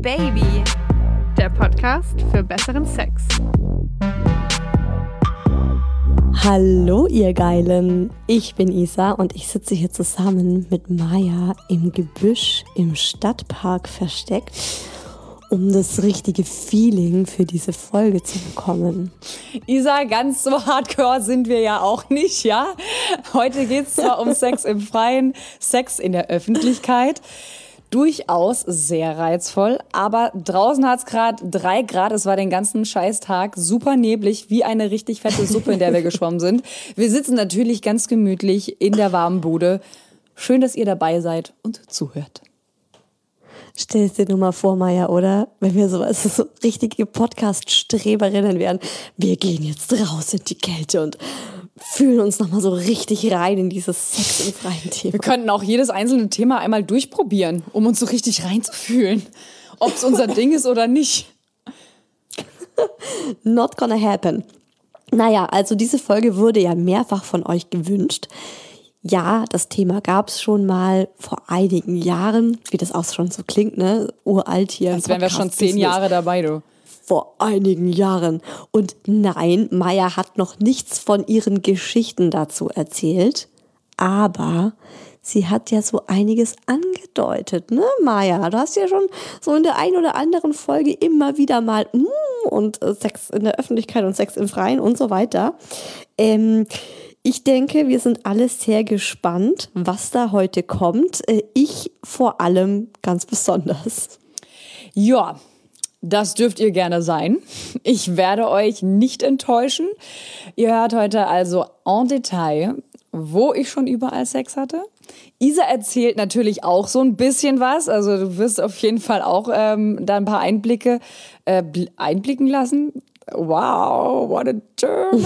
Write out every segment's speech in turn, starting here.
Baby, der Podcast für besseren Sex. Hallo ihr Geilen, ich bin Isa und ich sitze hier zusammen mit Maya im Gebüsch im Stadtpark versteckt, um das richtige Feeling für diese Folge zu bekommen. Isa, ganz so hardcore sind wir ja auch nicht, ja? Heute geht es zwar um Sex im Freien, Sex in der Öffentlichkeit. Durchaus sehr reizvoll, aber draußen hat es gerade 3 Grad, es war den ganzen Scheißtag super neblig, wie eine richtig fette Suppe, in der wir geschwommen sind. Wir sitzen natürlich ganz gemütlich in der warmen Bude. Schön, dass ihr dabei seid und zuhört. Stell es dir nur mal vor, Maya, oder? Wenn wir so richtige Podcast-Streberinnen wären. Wir gehen jetzt raus in die Kälte und fühlen uns nochmal so richtig rein in dieses Sex im freien Thema. Wir könnten auch jedes einzelne Thema einmal durchprobieren, um uns so richtig reinzufühlen. Ob es unser Ding ist oder nicht. Not gonna happen. Naja, also diese Folge wurde ja mehrfach von euch gewünscht. Ja, das Thema gab es schon mal vor einigen Jahren, wie das auch schon so klingt, ne? Uralt hier. Als wären wir schon 10 Jahre dabei, du. Vor einigen Jahren. Und nein, Maya hat noch nichts von ihren Geschichten dazu erzählt, aber sie hat ja so einiges angedeutet, ne, Maya? Du hast ja schon so in der einen oder anderen Folge immer wieder mal und Sex in der Öffentlichkeit und Sex im Freien und so weiter. Ich denke, wir sind alle sehr gespannt, was da heute kommt. Ich vor allem ganz besonders. Ja, das dürft ihr gerne sein. Ich werde euch nicht enttäuschen. Ihr hört heute also en Detail, wo ich schon überall Sex hatte. Isa erzählt natürlich auch so ein bisschen was. Also du wirst auf jeden Fall auch da ein paar Einblicke einblicken lassen. Wow, what a German.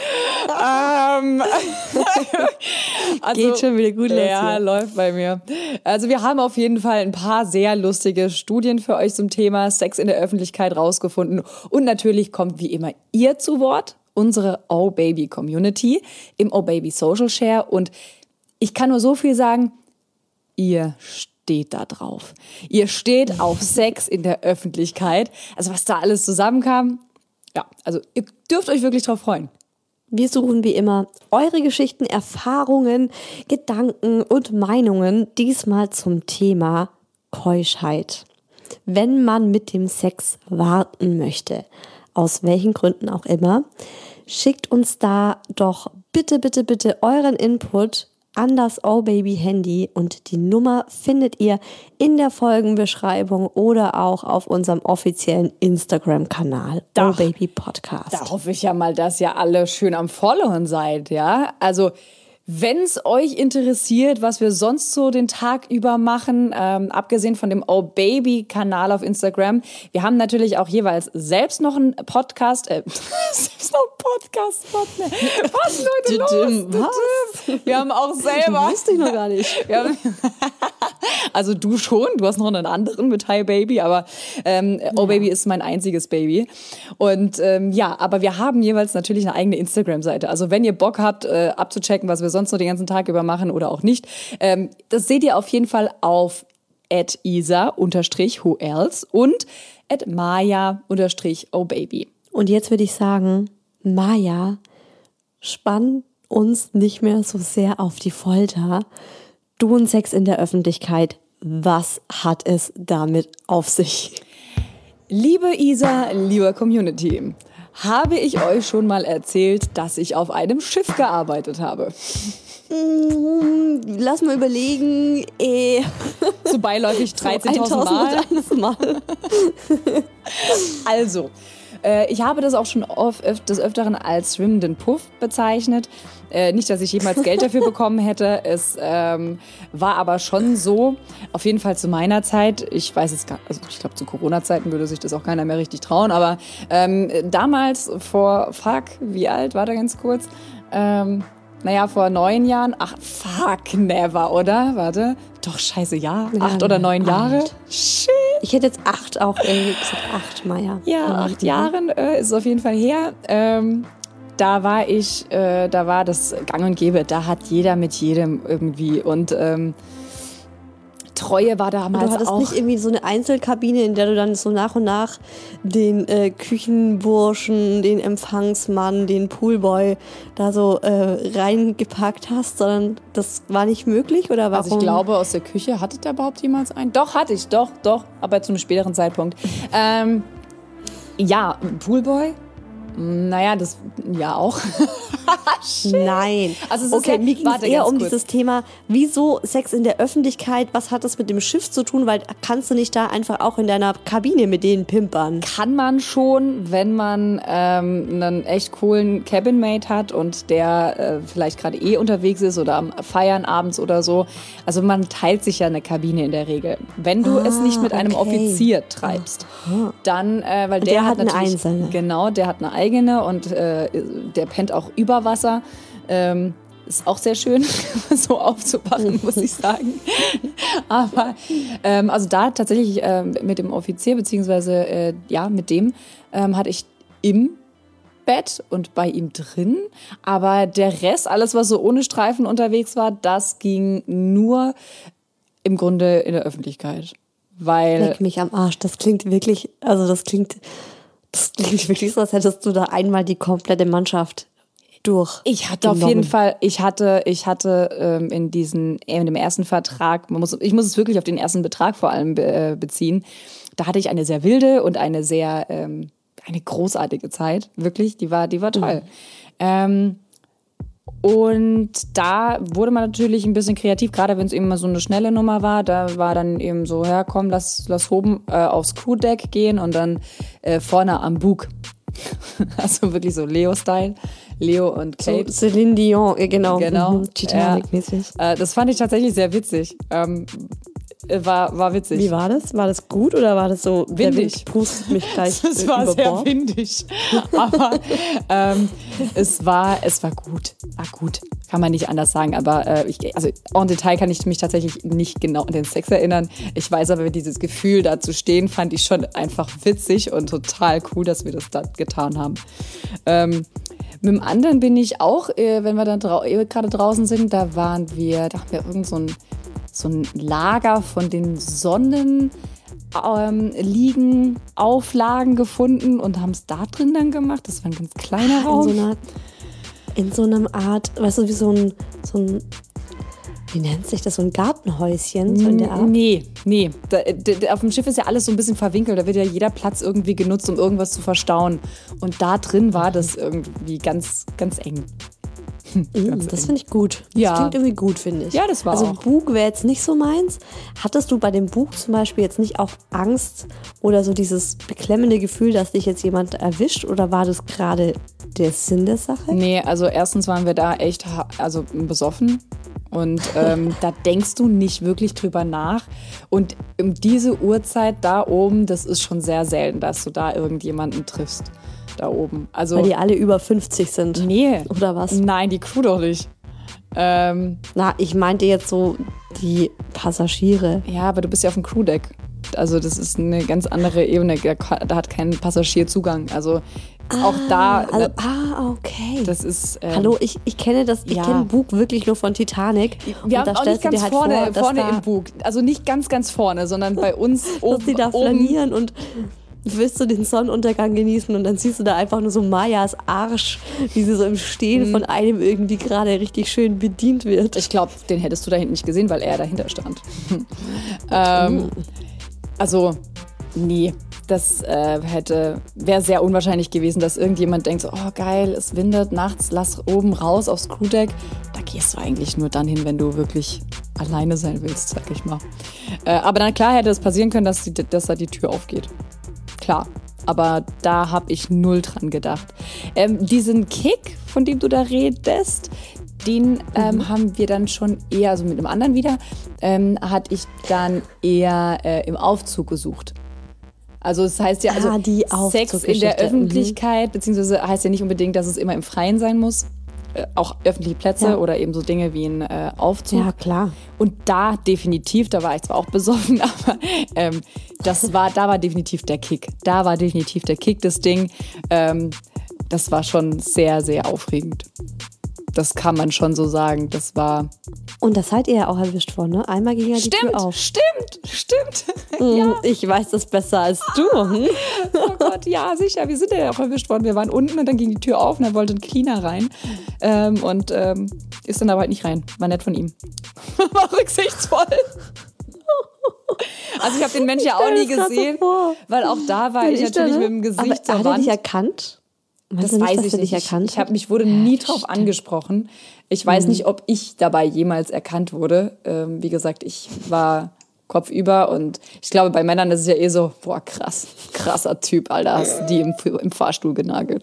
Also, geht schon wieder gut los. Ja, läuft bei mir. Also wir haben auf jeden Fall ein paar sehr lustige Studien für euch zum Thema Sex in der Öffentlichkeit rausgefunden. Und natürlich kommt wie immer ihr zu Wort, unsere Oh Baby Community im Oh Baby Social Share. Und ich kann nur so viel sagen, ihr steht da drauf. Ihr steht auf Sex in der Öffentlichkeit. Also was da alles zusammenkam, ja, also ihr dürft euch wirklich drauf freuen. Wir suchen wie immer eure Geschichten, Erfahrungen, Gedanken und Meinungen, diesmal zum Thema Keuschheit. Wenn man mit dem Sex warten möchte, aus welchen Gründen auch immer, schickt uns da doch bitte euren Input an das Oh Baby Handy und die Nummer findet ihr in der Folgenbeschreibung oder auch auf unserem offiziellen Instagram-Kanal Oh Baby Podcast. Da hoffe ich ja mal, dass ihr alle schön am Followen seid, ja? Also wenn es euch interessiert, was wir sonst so den Tag über machen, abgesehen von dem Oh Baby Kanal auf Instagram, wir haben natürlich auch jeweils selbst noch einen Podcast, selbst noch einen Podcast, was Leute los? Was? Wir haben auch selber. Das wusste ich noch gar nicht. Also du schon, du hast noch einen anderen mit Hi Baby, aber Oh Baby ist mein einziges Baby. Und ja, aber wir haben jeweils natürlich eine eigene Instagram-Seite. Also wenn ihr Bock habt, abzuchecken, was wir sonst noch den ganzen Tag über machen oder auch nicht, das seht ihr auf jeden Fall auf @isa_whoelse und @maya_ohbaby. Und jetzt würde ich sagen, Maya, spann uns nicht mehr so sehr auf die Folter. Du und Sex in der Öffentlichkeit, was hat es damit auf sich? Liebe Isa, lieber Community, habe ich euch schon mal erzählt, dass ich auf einem Schiff gearbeitet habe? Lass mal überlegen. So beiläufig 13.000 Mal. Also, ich habe das auch schon des Öfteren als schwimmenden Puff bezeichnet. Nicht, dass ich jemals Geld dafür bekommen hätte. Es war aber schon so, auf jeden Fall zu meiner Zeit, ich weiß es gar, also ich glaube zu Corona-Zeiten würde sich das auch keiner mehr richtig trauen, aber damals wie alt war da ganz kurz? Vor 9 Jahren, never, oder? Warte, doch, scheiße, ja, 8 oder 9 Jahre? Shit. Ich hätte jetzt 8 auch irgendwie gesagt, 8, Maya. Ja, 8 Jahren ist es auf jeden Fall her. Da war das gang und gäbe, da hat jeder mit jedem irgendwie und Treue war damals Du hattest auch... nicht irgendwie so eine Einzelkabine, in der du dann so nach und nach den Küchenburschen, den Empfangsmann, den Poolboy da so reingepackt hast, sondern das war nicht möglich oder warum? Also ich glaube, aus der Küche, hattet ihr überhaupt jemals einen? Doch, hatte ich, doch, aber zu einem späteren Zeitpunkt. Ja, Poolboy? Naja, das ja auch. Nein. Also es ist okay, ja, mir ging es warte, eher ganz um kurz. dieses Thema, wieso Sex in der Öffentlichkeit, was hat das mit dem Schiff zu tun, weil kannst du nicht da einfach auch in deiner Kabine mit denen pimpern? Kann man schon, wenn man einen echt coolen Cabinmate hat und der vielleicht gerade unterwegs ist oder am Feiern abends oder so. Also man teilt sich ja eine Kabine in der Regel. Wenn du es nicht mit einem okay. Offizier treibst, dann, weil der hat eine natürlich, einzelne. Genau, der hat eine eigene und der pennt auch über Wasser. Ist auch sehr schön, so aufzuwachen, muss ich sagen. Aber also da tatsächlich mit dem Offizier, beziehungsweise ja, mit dem hatte ich im Bett und bei ihm drin. Aber der Rest, alles, was so ohne Streifen unterwegs war, das ging nur im Grunde in der Öffentlichkeit. Weil Leck mich am Arsch, das klingt wirklich, also das klingt wirklich so, als hättest du da einmal die komplette Mannschaft durch. ich hatte auf jeden Fall, ich hatte in dem ersten Vertrag, ich muss es wirklich auf den ersten Betrag vor allem beziehen, da hatte ich eine sehr wilde und eine sehr, eine großartige Zeit, wirklich, die war toll. Und da wurde man natürlich ein bisschen kreativ, gerade wenn es eben mal so eine schnelle Nummer war. Da war dann eben so, ja komm, lass oben aufs Crewdeck gehen und dann vorne am Bug. Also wirklich so Leo-Style. Leo und Kate. So Celine Dion, genau. Genau. Titanic-mäßig. Das fand ich tatsächlich sehr witzig. War witzig. Wie war das? War das gut oder war das so, der Windig. Wind pustet mich gleich Es war über sehr Bord? windig, aber es war gut. War gut, kann man nicht anders sagen. Aber also en Detail kann ich mich tatsächlich nicht genau an den Sex erinnern. Ich weiß aber, dieses Gefühl, da zu stehen, fand ich schon einfach witzig und total cool, dass wir das da getan haben. Mit dem anderen bin ich auch, wenn wir dann gerade draußen sind, da haben wir irgend so ein Lager von den Auflagen gefunden und haben es da drin dann gemacht. Das war ein ganz kleiner Raum. In so einer Art, weißt du, wie so ein wie nennt sich das, so ein Gartenhäuschen? So in der Art? Nee. Auf dem Schiff ist ja alles so ein bisschen verwinkelt. Da wird ja jeder Platz irgendwie genutzt, um irgendwas zu verstauen. Und da drin war das irgendwie ganz, ganz eng. Das finde ich gut. Das Ja. klingt irgendwie gut, finde ich. Ja, das war also auch. Bug wäre jetzt nicht so meins. Hattest du bei dem Bug zum Beispiel jetzt nicht auch Angst oder so dieses beklemmende Gefühl, dass dich jetzt jemand erwischt? Oder war das gerade der Sinn der Sache? Nee, also erstens waren wir da echt besoffen. Und da denkst du nicht wirklich drüber nach. Und um diese Uhrzeit da oben, das ist schon sehr selten, dass du da irgendjemanden triffst. Da oben. Also, Weil die alle über 50 sind. nee. Oder was? Nein, die Crew doch nicht. Na, ich meinte jetzt so die Passagiere. Ja, aber du bist ja auf dem Crewdeck. Also das ist eine ganz andere Ebene. Da hat kein Passagier Zugang. Also auch da. Okay. Das ist. Hallo, ich kenne das. Ich ja. kenne Bug wirklich nur von Titanic. Wir Und haben da auch nicht stellst du dir ganz halt vorne, vor, dass vorne da, im Bug. Also nicht ganz vorne, sondern bei uns dass die da flanieren und willst du den Sonnenuntergang genießen und dann siehst du da einfach nur so Mayas Arsch, wie sie so im Stehen von einem irgendwie gerade richtig schön bedient wird. Ich glaube, den hättest du da hinten nicht gesehen, weil er dahinter stand. Also, nee. Das wäre sehr unwahrscheinlich gewesen, dass irgendjemand denkt, so, oh geil, es windet nachts, lass oben raus aufs Crewdeck. Da gehst du eigentlich nur dann hin, wenn du wirklich alleine sein willst, sag ich mal. Aber dann klar hätte es passieren können, dass da die Tür aufgeht. Klar. Aber da habe ich null dran gedacht. Diesen Kick, von dem du da redest, den haben wir dann schon eher, also mit einem anderen wieder, hatte ich dann eher im Aufzug gesucht. Also das heißt ja, also die Sex in Aufzuggeschichte. der Öffentlichkeit, beziehungsweise heißt ja nicht unbedingt, dass es immer im Freien sein muss. Auch öffentliche Plätze Ja. oder eben so Dinge wie ein Aufzug. Ja, klar. Und da definitiv, da war ich zwar auch besoffen, aber da war definitiv der Kick. Da war definitiv der Kick, das Ding. Das war schon sehr, sehr aufregend. Das kann man schon so sagen. Das war... Und das seid ihr ja auch erwischt worden, ne? Einmal ging ja die Tür auf. Stimmt. Ja. Ich weiß das besser als du. Oh Gott, ja, sicher. Wir sind ja auch erwischt worden. Wir waren unten und dann ging die Tür auf und dann wollte ein Cleaner rein. Ist dann aber halt nicht rein. War nett von ihm. War rücksichtsvoll. Also ich habe den Mensch ja auch nie gesehen, so weil auch da war ich natürlich mit dem Gesicht zur Wand. Hat er dich erkannt? Das weiß ich nicht. Mich wurde nie drauf angesprochen. Ich weiß nicht, ob ich dabei jemals erkannt wurde. Wie gesagt, ich war kopfüber und ich glaube, bei Männern ist es ja eh so, boah, krasser Typ, Alter, hast du die im Fahrstuhl genagelt.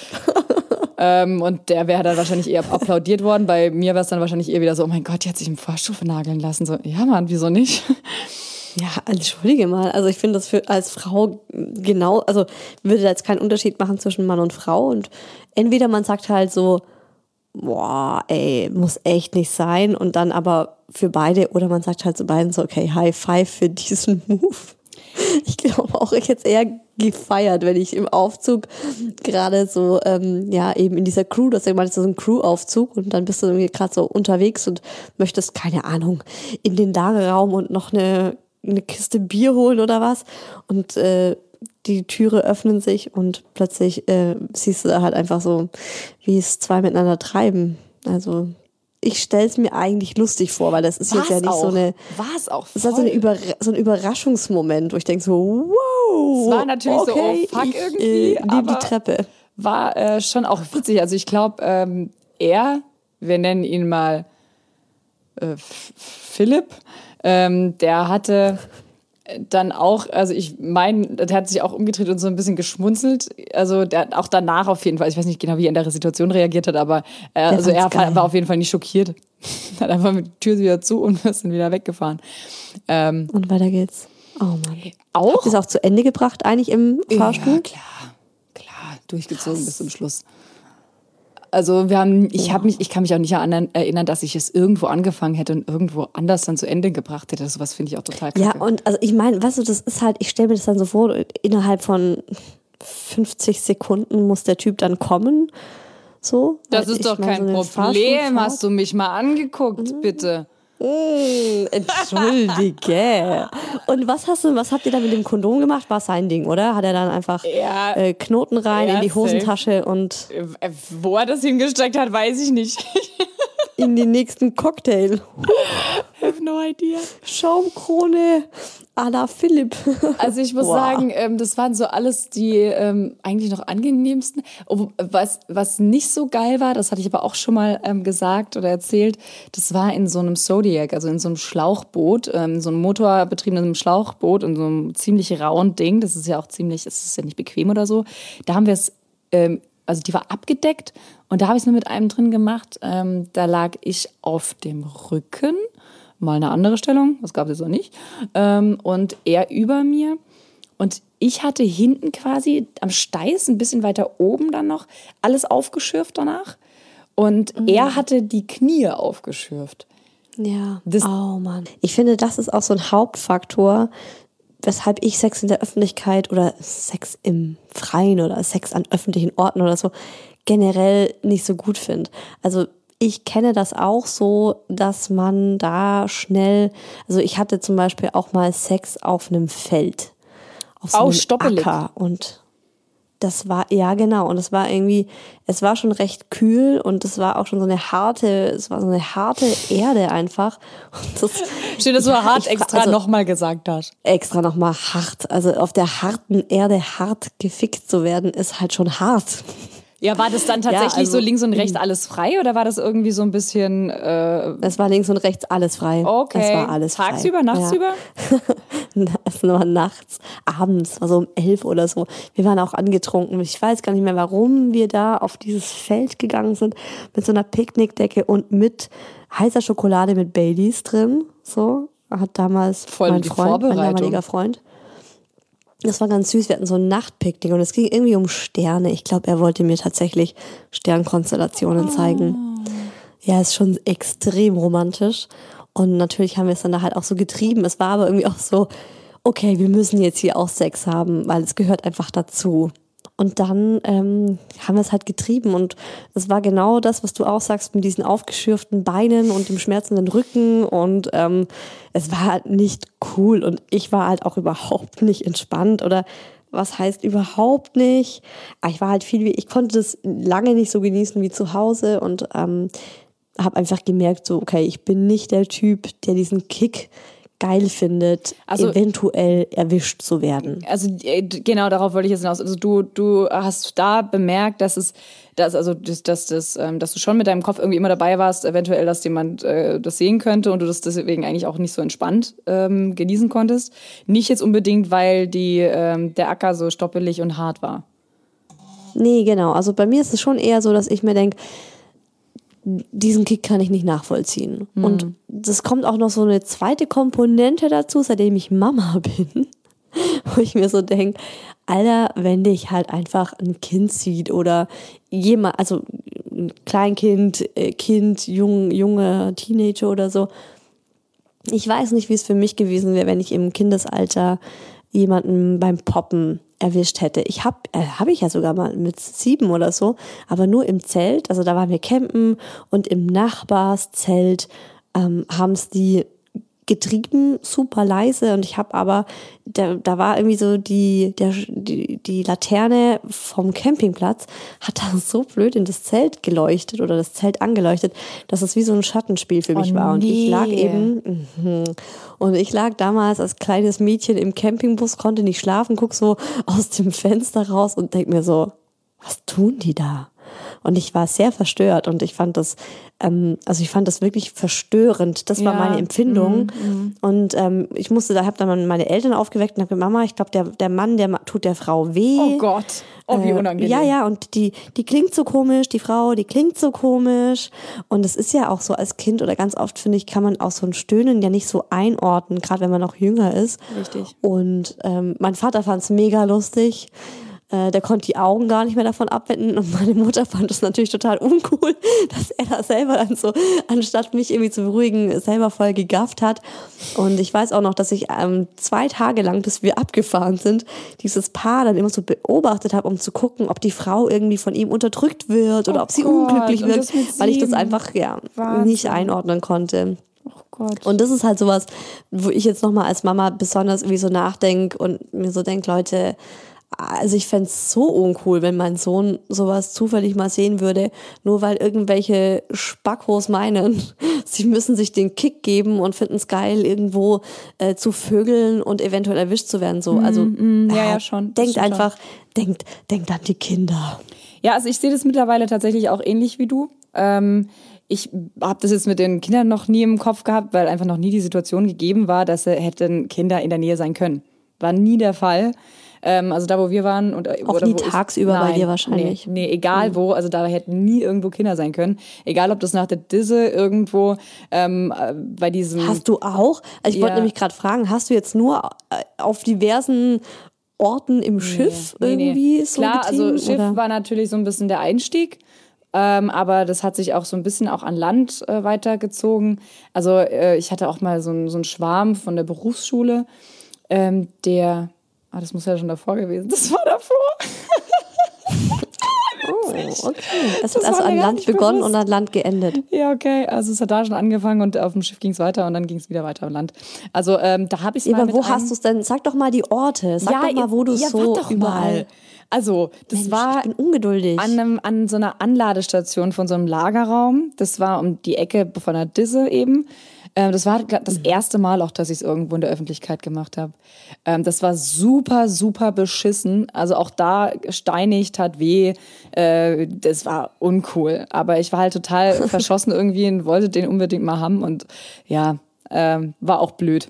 Und der wäre dann wahrscheinlich eher applaudiert worden. Bei mir wäre es dann wahrscheinlich eher wieder so, oh mein Gott, die hat sich im Fahrstuhl vernageln lassen. So, ja Mann, wieso nicht? Ja, entschuldige mal. Also ich finde das als Frau genau, also würde da jetzt keinen Unterschied machen zwischen Mann und Frau. Und entweder man sagt halt so, boah, ey, muss echt nicht sein. Und dann aber für beide, oder man sagt halt zu beiden so, okay, High Five für diesen Move. Ich glaube auch, ich hätte es eher gefeiert, wenn ich im Aufzug gerade so, eben in dieser Crew, das ist ja so ein Crew-Aufzug und dann bist du irgendwie gerade so unterwegs und möchtest, keine Ahnung, in den Lagerraum und noch eine Kiste Bier holen oder was und die Türe öffnen sich und plötzlich siehst du da halt einfach so, wie es zwei miteinander treiben. Also ich stelle es mir eigentlich lustig vor, weil das ist jetzt ja nicht so eine... War es auch voll. Das ist halt so ein Überraschungsmoment, wo ich denke so, wow. Es war natürlich okay, so, oh fuck, irgendwie. Nehme die Treppe. War schon auch witzig. Also ich glaube, wir nennen ihn mal Philipp, der hatte dann auch, also ich meine, der hat sich auch umgedreht und so ein bisschen geschmunzelt. Also der auch danach auf jeden Fall, ich weiß nicht genau, wie er in der Situation reagiert hat, aber er war auf jeden Fall nicht schockiert. Hat einfach mit der Tür wieder zu und ist dann wieder weggefahren. Und weiter geht's. Oh Mann. Auch? Habt ihr es auch zu Ende gebracht eigentlich im Fahrstuhl? Ja, klar, durchgezogen bis zum Schluss. Also ich kann mich auch nicht erinnern, dass ich es irgendwo angefangen hätte und irgendwo anders dann zu Ende gebracht hätte. Sowas finde ich auch total kacke. Ja, und also ich meine, weißt du, das ist halt, ich stelle mir das dann so vor, innerhalb von 50 Sekunden muss der Typ dann kommen. So. Das ist doch kein Problem. Hast du mich mal angeguckt, bitte? Entschuldige. Und was habt ihr da mit dem Kondom gemacht? War sein Ding, oder? Hat er dann einfach Knoten rein in die Hosentasche und... Wo er das hingesteckt hat, weiß ich nicht. In den nächsten Cocktail. I have no idea. Schaumkrone à la Philipp. Also ich muss sagen, das waren so alles die eigentlich noch angenehmsten. Was nicht so geil war, das hatte ich aber auch schon mal gesagt oder erzählt, das war in so einem Zodiac, also in so einem Schlauchboot, so einem motorbetriebenen Schlauchboot, in so einem ziemlich rauen Ding. Das ist ja auch es ist ja nicht bequem oder so. Da haben wir es, also die war abgedeckt und da habe ich es nur mit einem drin gemacht. Da lag ich auf dem Rücken. Mal eine andere Stellung, das gab es jetzt noch nicht. Und er über mir. Und ich hatte hinten quasi am Steiß, ein bisschen weiter oben dann noch, alles aufgeschürft danach. Und er hatte die Knie aufgeschürft. Ja, oh Mann. Ich finde, das ist auch so ein Hauptfaktor, weshalb ich Sex in der Öffentlichkeit oder Sex im Freien oder Sex an öffentlichen Orten oder so generell nicht so gut finde. Also ich kenne das auch so, dass man da schnell, also ich hatte zum Beispiel auch mal Sex auf einem Feld, auf so einem Acker und das war, ja genau, und es war irgendwie, es war schon recht kühl und es war auch schon so eine harte Erde einfach. Und das, schön, dass du hart extra nochmal gesagt hast. Extra nochmal hart, also auf der harten Erde hart gefickt zu werden, ist halt schon hart. Ja, war das dann tatsächlich so links und rechts alles frei oder war das irgendwie so ein bisschen... Es war links und rechts alles frei. Okay. Es war alles frei. Tagsüber, nachtsüber? Es war nachts, abends, war so um 11 oder so. Wir waren auch angetrunken. Ich weiß gar nicht mehr, warum wir da auf dieses Feld gegangen sind mit so einer Picknickdecke und mit heißer Schokolade mit Baileys drin. So hat damals mein damaliger Freund. Das war ganz süß. Wir hatten so ein Nachtpicknick und es ging irgendwie um Sterne. Ich glaube, er wollte mir tatsächlich Sternkonstellationen zeigen. Ja, ist schon extrem romantisch. Und natürlich haben wir es dann da halt auch so getrieben. Es war aber irgendwie auch so, okay, wir müssen jetzt hier auch Sex haben, weil es gehört einfach dazu. Und dann haben wir es halt getrieben und es war genau das, was du auch sagst, mit diesen aufgeschürften Beinen und dem schmerzenden Rücken und es war halt nicht cool und ich war halt auch überhaupt nicht entspannt oder was heißt überhaupt nicht. Aber ich war halt ich konnte das lange nicht so genießen wie zu Hause und habe einfach gemerkt, so okay, ich bin nicht der Typ, der diesen Kick geil findet, eventuell erwischt zu werden. Also genau, darauf wollte ich jetzt hinaus. Also du hast da bemerkt, dass du schon mit deinem Kopf irgendwie immer dabei warst, eventuell, dass jemand das sehen könnte und du das deswegen eigentlich auch nicht so entspannt genießen konntest. Nicht jetzt unbedingt, weil der Acker so stoppelig und hart war. Nee, genau. Also bei mir ist es schon eher so, dass ich mir denke, diesen Kick kann ich nicht nachvollziehen. Und das kommt auch noch so eine zweite Komponente dazu, seitdem ich Mama bin, wo ich mir so denke, Alter, wenn dich halt einfach ein Kind sieht oder jemand, also ein Kleinkind, Kind, junge Teenager oder so. Ich weiß nicht, wie es für mich gewesen wäre, wenn ich im Kindesalter jemanden beim Poppen erwischt hätte. Hab ich ja sogar mal mit 7 oder so, aber nur im Zelt. Also da waren wir campen und im Nachbarszelt haben es die getrieben, super leise und ich habe aber, da war irgendwie so die Laterne vom Campingplatz hat da so blöd in das Zelt geleuchtet oder das Zelt angeleuchtet, dass es wie so ein Schattenspiel für mich war. Und ich lag damals als kleines Mädchen im Campingbus, konnte nicht schlafen, guck so aus dem Fenster raus und denk mir so, was tun die da? Und ich war sehr verstört und ich fand das wirklich verstörend. Das war meine Empfindung. Und ich habe dann meine Eltern aufgeweckt und habe gesagt, Mama, ich glaube, der Mann, der tut der Frau weh. Oh Gott, wie unangenehm. Ja, und die klingt so komisch, die Frau, die klingt so komisch. Und es ist ja auch so als Kind oder ganz oft, finde ich, kann man auch so ein Stöhnen ja nicht so einordnen, gerade wenn man noch jünger ist. Richtig. Und mein Vater fand es mega lustig. Der konnte die Augen gar nicht mehr davon abwenden und meine Mutter fand es natürlich total uncool, dass er da selber dann so, anstatt mich irgendwie zu beruhigen, selber voll gegafft hat. Und ich weiß auch noch, dass ich 2 Tage lang, bis wir abgefahren sind, dieses Paar dann immer so beobachtet habe, um zu gucken, ob die Frau irgendwie von ihm unterdrückt wird oder ob sie unglücklich wird, weil ich das einfach nicht einordnen konnte. Oh Gott. Und das ist halt sowas, wo ich jetzt nochmal als Mama besonders irgendwie so nachdenke und mir so denke, Leute, also ich fände es so uncool, wenn mein Sohn sowas zufällig mal sehen würde, nur weil irgendwelche Spackos meinen, sie müssen sich den Kick geben und finden es geil, irgendwo zu vögeln und eventuell erwischt zu werden. So. Also ja, schon. Denkt einfach, denkt an die Kinder. Ja, also ich sehe das mittlerweile tatsächlich auch ähnlich wie du. Ich habe das jetzt mit den Kindern noch nie im Kopf gehabt, weil einfach noch nie die Situation gegeben war, dass hätten Kinder in der Nähe sein können. War nie der Fall. Also da, wo wir waren. Auch nie tagsüber bei dir wahrscheinlich. Nee, egal wo. Also da hätten nie irgendwo Kinder sein können. Egal, ob das nach der Disse irgendwo bei diesem... Hast du auch? Also ich wollte nämlich gerade fragen, hast du jetzt nur auf diversen Orten im Schiff irgendwie so Klar, getrieben, also Schiff oder? war natürlich so ein bisschen der Einstieg. Aber das hat sich auch so ein bisschen auch an Land weitergezogen. Also ich hatte auch mal so einen Schwarm von der Berufsschule, das muss ja schon davor gewesen. Das war davor. Oh, okay. Es hat also an Land begonnen und an Land geendet. Ja, okay. Also es hat da schon angefangen und auf dem Schiff ging es weiter und dann ging es wieder weiter am Land. Also da habe ich es mal aber wo hast du es denn? Sag doch mal die Orte. Sag doch mal, wo du so überall... Mal. Also, das war ich bin ungeduldig. An so einer Anladestation von so einem Lagerraum. Das war um die Ecke von der Disse eben. Das war das erste Mal auch, dass ich es irgendwo in der Öffentlichkeit gemacht habe. Das war super, super beschissen. Also auch da steinig, tat weh. Das war uncool. Aber ich war halt total verschossen irgendwie und wollte den unbedingt mal haben. Und ja, war auch blöd.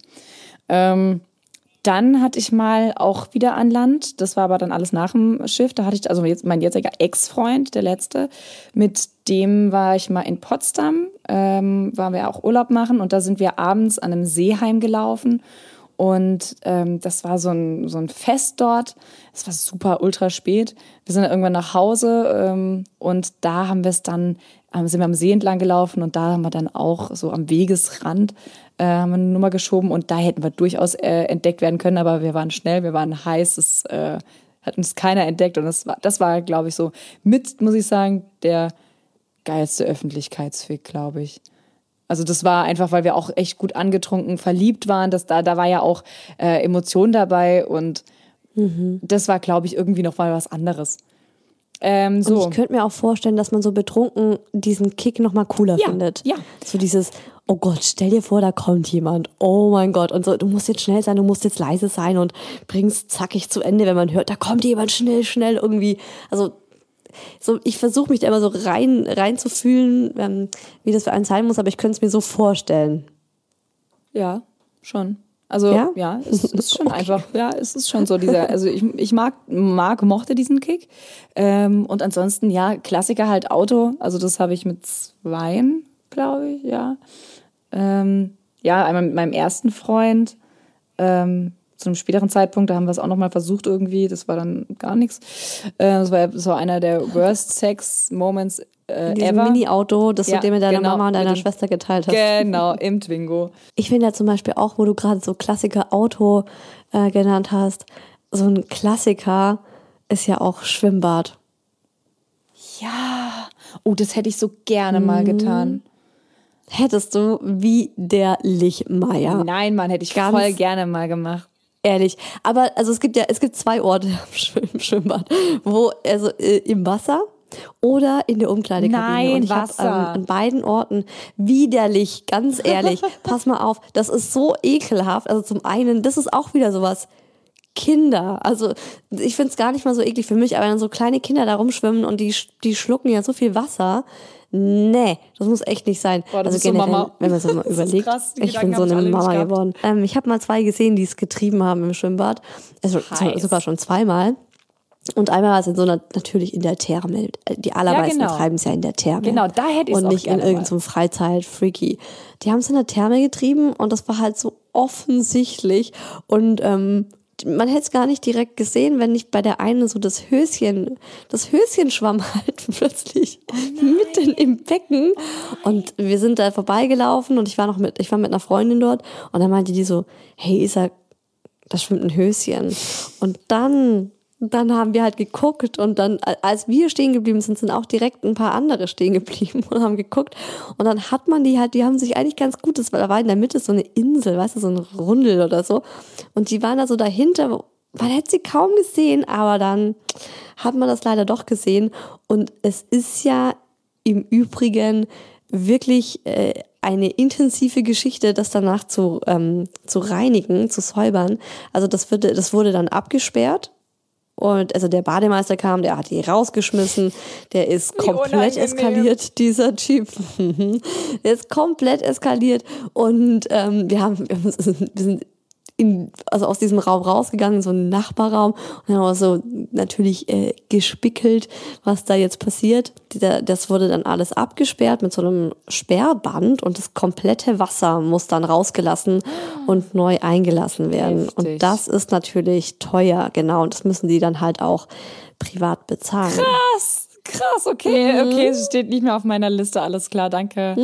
Dann hatte ich mal auch wieder an Land, das war aber dann alles nach dem Schiff, da hatte ich also mein jetziger Ex-Freund, der letzte, mit dem war ich mal in Potsdam, waren wir auch Urlaub machen und da sind wir abends an einem See heimgelaufen und das war so ein Fest dort, es war super ultra spät, wir sind dann irgendwann nach Hause und da sind wir am See entlang gelaufen und da haben wir dann auch so am Wegesrand haben wir eine Nummer geschoben und da hätten wir durchaus entdeckt werden können, aber wir waren schnell, wir waren heiß, es Hat uns keiner entdeckt. Und das war, glaube ich, so mit, muss ich sagen, der geilste Öffentlichkeitsfick, glaube ich. Also das war einfach, weil wir auch echt gut angetrunken, verliebt waren. Da war ja auch Emotion dabei. Und das war, glaube ich, irgendwie noch mal was anderes. So. Und ich könnte mir auch vorstellen, dass man so betrunken diesen Kick noch mal cooler findet. Ja. So dieses, oh Gott, stell dir vor, da kommt jemand. Oh mein Gott. Und so, du musst jetzt schnell sein, du musst jetzt leise sein und bringst zackig zu Ende, wenn man hört, da kommt jemand schnell irgendwie. Also so, ich versuche mich da immer so rein zu fühlen, wie das für einen sein muss, aber ich könnte es mir so vorstellen. Ja, schon. Also ja, es ist schon einfach, ja, es ist schon so dieser, also ich mochte diesen Kick. Und ansonsten, ja, Klassiker halt Auto, also das habe ich mit 2, glaube ich, ja. Ja, einmal mit meinem ersten Freund, zu einem späteren Zeitpunkt, da haben wir es auch nochmal versucht irgendwie, das war dann gar nichts. Das war so einer der worst Sex Moments Diesem ever. Mini-Auto, das du dir mit deiner genau, Mama und deiner mit dem- Schwester geteilt hast. Genau, im Twingo. Ich finde ja zum Beispiel auch, wo du gerade so Klassiker Auto genannt hast, so ein Klassiker ist ja auch Schwimmbad. Ja, oh, das hätte ich so gerne mal getan. Hättest du widerlich, Maya. Nein, Mann, hätte ich Ganz voll gerne mal gemacht. Ehrlich. Aber also es gibt 2 Orte im Schwimmbad, wo, also im Wasser oder in der Umkleidekabine. Nein, und ich Wasser. Hab, an beiden Orten widerlich, ganz ehrlich, pass mal auf, das ist so ekelhaft. Also zum einen, das ist auch wieder sowas, Kinder, also ich finde es gar nicht mal so eklig für mich, aber wenn so kleine Kinder da rumschwimmen und die schlucken ja so viel Wasser, nee, das muss echt nicht sein. Boah, das also ist so generell, Mama. wenn man so mal Das ist überlegt, krass, die ich bin Gedanken so hab ich eine alle nicht Mama gehabt. geworden. Ich habe mal 2 gesehen, die es getrieben haben im Schwimmbad, also Heiß. sogar schon 2-mal. Und einmal war es in so einer, natürlich in der Therme. Die allermeisten genau. treiben es ja in der Therme. Genau, da hätte ich's und auch nicht in gerne irgendeinem Freizeit-Freaky. Die haben es in der Therme getrieben und das war halt so offensichtlich. Und man hätte es gar nicht direkt gesehen, wenn nicht bei der einen so das Höschen schwamm halt plötzlich mitten im Becken. Und wir sind da vorbeigelaufen und ich war mit einer Freundin dort und dann meinte die so, hey Isa, da schwimmt ein Höschen. Und dann haben wir halt geguckt und dann, als wir stehen geblieben sind auch direkt ein paar andere stehen geblieben und haben geguckt. Und dann hat man die haben sich eigentlich ganz gut, da war in der Mitte so eine Insel, weißt du, so ein Rundel oder so. Und die waren da so dahinter, man hätte sie kaum gesehen, aber dann hat man das leider doch gesehen. Und es ist ja im Übrigen wirklich eine intensive Geschichte, das danach zu reinigen, zu säubern. Also das wurde dann abgesperrt. Und also der Bademeister kam, der hat die rausgeschmissen, der ist komplett unangenehm. eskaliert, dieser Typ. Der ist komplett eskaliert und wir sind also aus diesem Raum rausgegangen, in so einen Nachbarraum und haben auch so natürlich gespickelt, was da jetzt passiert. Das wurde dann alles abgesperrt mit so einem Sperrband und das komplette Wasser muss dann rausgelassen und neu eingelassen werden. Heftig. Und das ist natürlich teuer, genau. Und das müssen die dann halt auch privat bezahlen. Krass, okay, es steht nicht mehr auf meiner Liste, alles klar, danke.